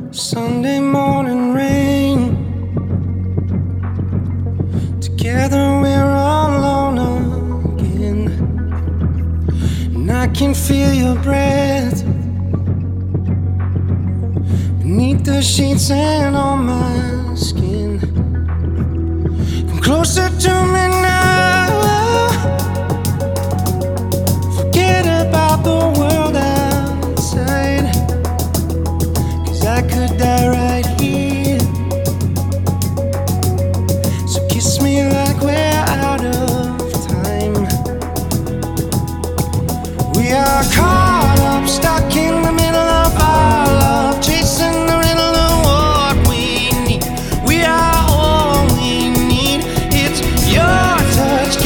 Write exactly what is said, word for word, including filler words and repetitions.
Sunday morning rain. Together we're alone again, and I can feel your breath beneath the sheets and on my skin. Come closer to